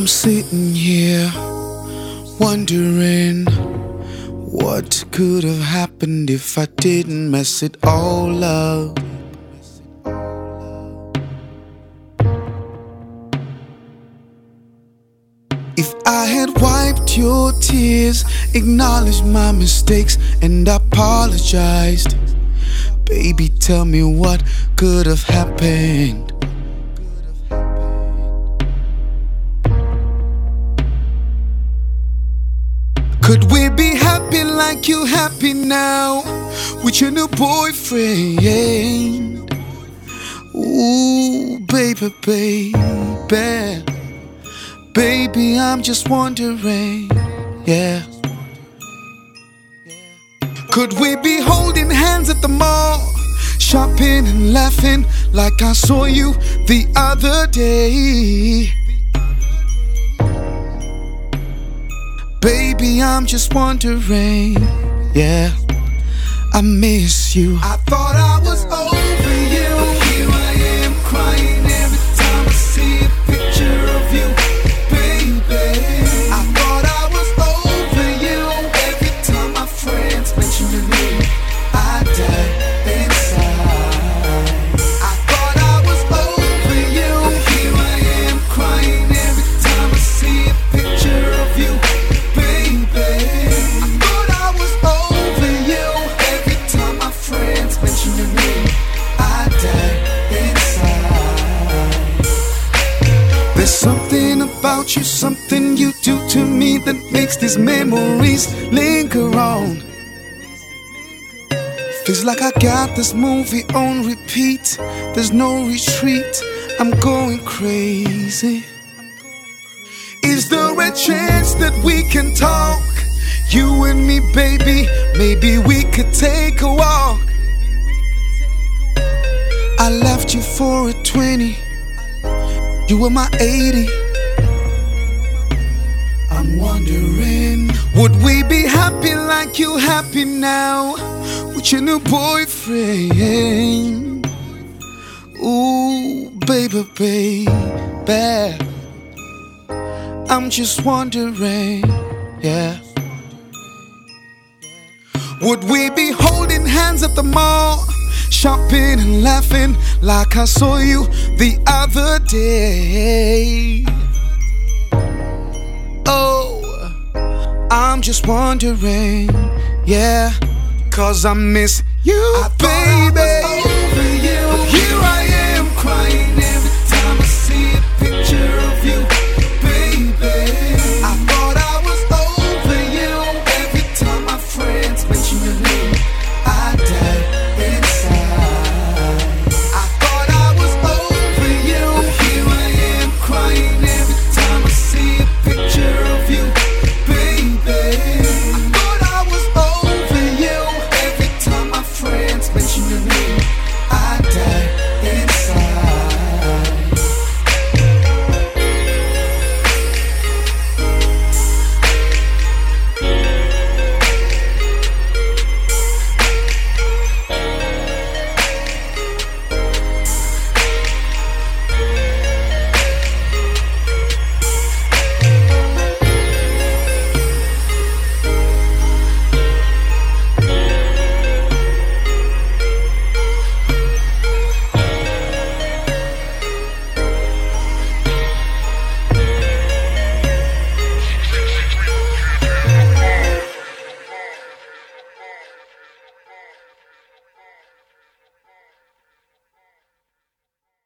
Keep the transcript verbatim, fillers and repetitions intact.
sitting here wondering what could have happened if I didn't mess it all up. If I had wiped your tears, acknowledged my mistakes, and apologized, baby, tell me what could have happened. Could we be happy like you happy now with your new boyfriend? Ooh, baby, baby, baby, I'm just wondering, yeah. Could we be holding hands at the mall, shopping and laughing like I saw you the other day? Baby, I'm just wondering, yeah, I miss you. I thought I was over you, but here I am crying every time I see a picture of you, baby. I thought I was over you, every time my friends mention your name, I die inside. I thought I was over you, but here I am crying every time I see a picture of you. There's something about you, something you do to me that makes these memories linger on. Feels like I got this movie on repeat. There's no retreat, I'm going crazy. Is there a chance that we can talk? You and me, baby, maybe we could take a walk. I left you for a twenty, you were my eighty. I'm wondering, would we be happy like you happy now with your new boyfriend? Ooh, baby, baby, I'm just wondering, yeah. Would we be holding hands at the mall, shopping and laughing like I saw you the other day? Oh, I'm just wondering, yeah, cause I miss you, I baby.